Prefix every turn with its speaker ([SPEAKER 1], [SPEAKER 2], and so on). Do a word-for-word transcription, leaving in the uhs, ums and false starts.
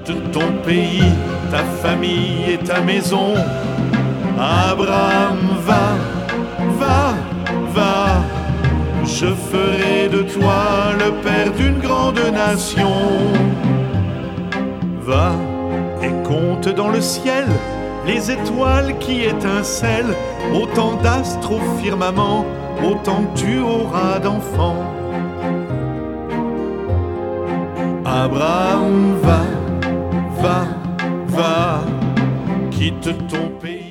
[SPEAKER 1] quitte ton pays, ta famille et ta maison. Abraham, va, va, va. Je ferai de toi le père d'une grande nation. Va et compte dans le ciel les étoiles qui étincellent. Autant d'astres au firmament, autant tu auras d'enfants. Abraham, va, va, va, quitte ton pays.